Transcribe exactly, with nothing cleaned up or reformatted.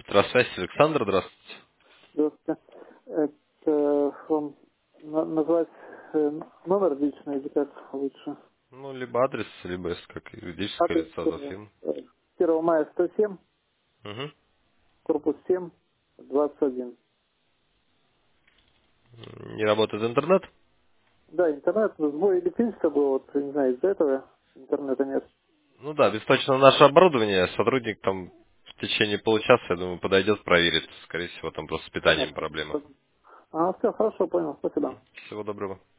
Электросвязь, Александр, здравствуйте. Здравствуйте. Это вам на- назвать э, номер личный или как лучше? Ну, либо адрес, либо если как юридическое Адрес лицо за э, фирму. первого мая сто семь, Угу. корпус семь, двадцать один. Не работает интернет? Да, интернет, сбой электричества был, вот, не знаю, из-за этого интернета нет. Ну да, беспочно наше оборудование. Сотрудник там в течение получаса, я думаю, подойдет, проверит. Скорее всего, там просто с питанием Понятно. проблема. А, все, хорошо, понял, спасибо. Всего доброго.